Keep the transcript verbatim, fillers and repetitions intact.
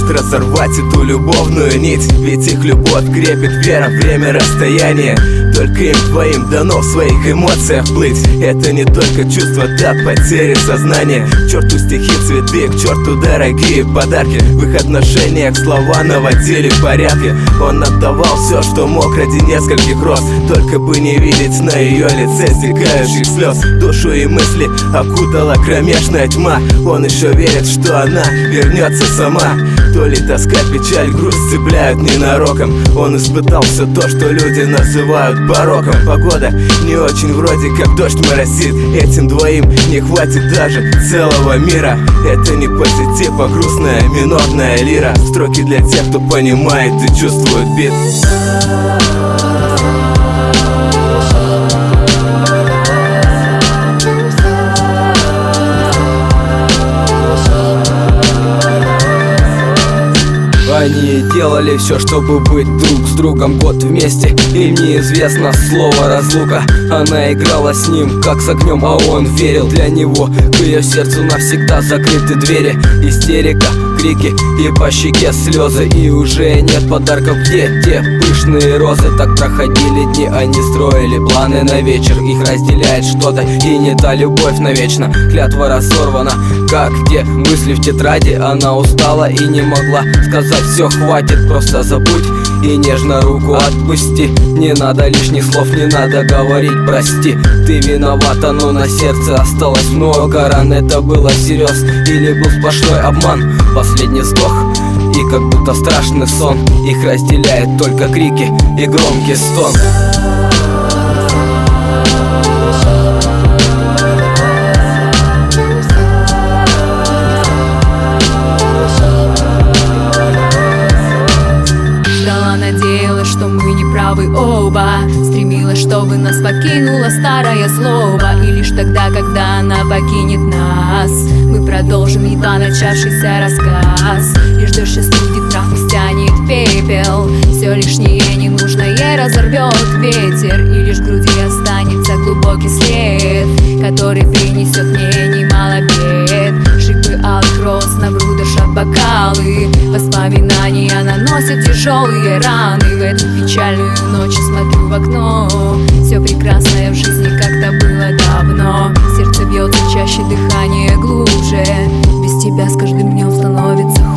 разорвать эту любовную нить. Ведь их любовь крепит вера, время, расстояние. Только им двоим дано в своих эмоциях плыть. Это не только чувство до потери сознания. К черту стихи, цветы, к черту дорогие подарки. В их отношениях слова наводили порядки. Он отдавал все, что мог ради нескольких роз, только бы не видеть на ее лице стекающих слез. Душу и мысли окутала кромешная тьма. Он еще верит, что она вернется сама. То ли тоска, печаль, грусть цепляют ненароком. Он испытал все то, что люди называют пороком. Погода не очень, вроде как дождь моросит. Этим двоим не хватит даже целого мира. Это не позитив, а грустная минорная лира. Строки для тех, кто понимает и чувствует бит. Они делали все, чтобы быть друг с другом год вместе. Им неизвестно слово разлука. Она играла с ним, как с огнем, а он верил. Для него к ее сердцу навсегда закрыты двери. Истерика, крики и по щеке слезы. И уже нет подарков, где те пышные розы. Так проходили дни, они строили планы на вечер. Их разделяет что-то и не та любовь навечно. Клятва разорвана, как те мысли в тетради. Она устала и не могла сказать: все, хватит, просто забудь и нежно руку отпусти. Не надо лишних слов, не надо говорить прости. Ты виновата, но на сердце осталось много ран. Это было всерьез или был сплошной обман? Последний вздох и как будто страшный сон. Их разделяет только крики и громкий стон. Надеялась, что мы не правы оба. Стремилась, чтобы нас покинула старая злоба. И лишь тогда, когда она покинет нас, мы продолжим едва начавшийся рассказ. Лишь дождь остудит прах и стянет пепел. Все лишнее ненужное разорвет ветер. И лишь в груди останется глубокий след, который принесет мне немало бед. Шипы алых роз на вру дышат бокалы. Воспоминания наносят тяжелые раны. В эту печальную ночь смотрю в окно. Все прекрасное в жизни как-то было давно. Сердце бьется чаще, дыхание глубже. Без тебя с каждым днем становится